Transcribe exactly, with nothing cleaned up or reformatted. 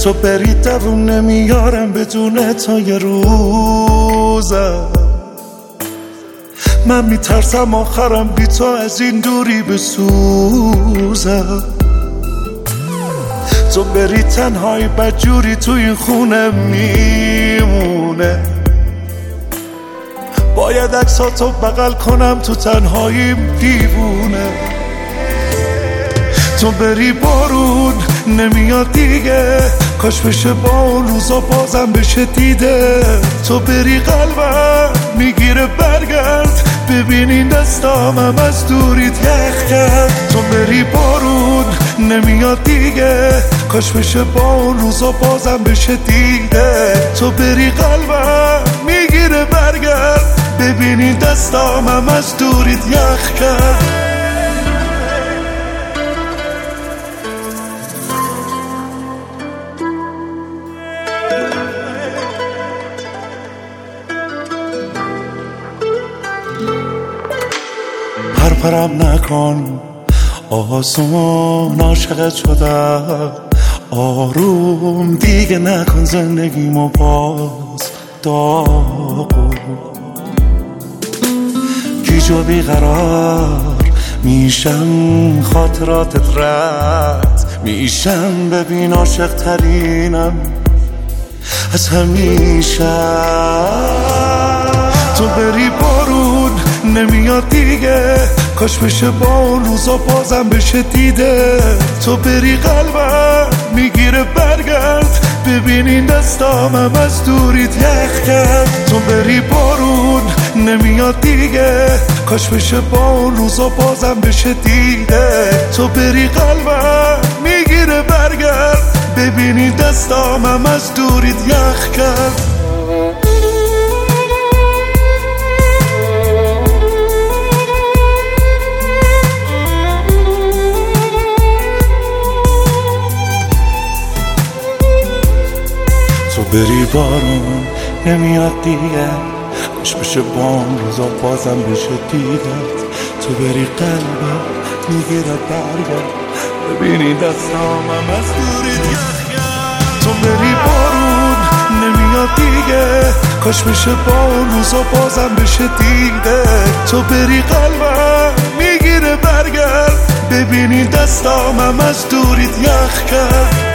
تو بری دووم نمیارم بدون تا یه روزم. من میترسم آخرم بی تو از این دوری بسوزم. تو بری تنهایی بدجوری تو این خونه میمونه. باید عکساتو بغل کنم تو تنهاییم دیوونه. تو بری بارون نمیاد دیگه، کاش بشه با اون روزا بازم بشه دیده. تو بری قلبم میگیره برگرد، ببینین دستامم از دوریت یخ کرد. تو بری بارون نمیاد دیگه، کاش بشه با اون روزا بازم بشه دیده. تو بری قلبم میگیره برگرد، ببینین دستامم از دوریت یخ کرد. پرپرم نکن آسون، عاشقت شدم آروم دیگه نکن زندگیمو باز داغو. گیج و بیقرار میشم، خاطراتت رد میشم. ببین عاشق ترینم از همیشه. تو بری بارون نمیاد دیگه، کاش بشه با اون روزا بازم بشه دیده. تو بری قلبم میگیره برگرد، ببینین دستامم از دوریت یخ کرد. تو بری بارون نمیاد دیگه، کاش بشه با اون روزا بازم بشه دیده. تو بری قلبم میگیره برگرد، ببینین دستامم از دوریت یخ کرد. تو بری بارون نمیاد دیگه، کاش بشه با اون روزا بازم بشه دیدت. تو بری قلبم میگیره برگرد، ببینی دستامم از دوریت یخ کرد. تو بری بارون نمیاد دیگه، کاش بشه با اون روزا بازم بشه دیده. تو بری قلبم میگیره برگرد، ببینی دستامم از دوریت یخ کرد.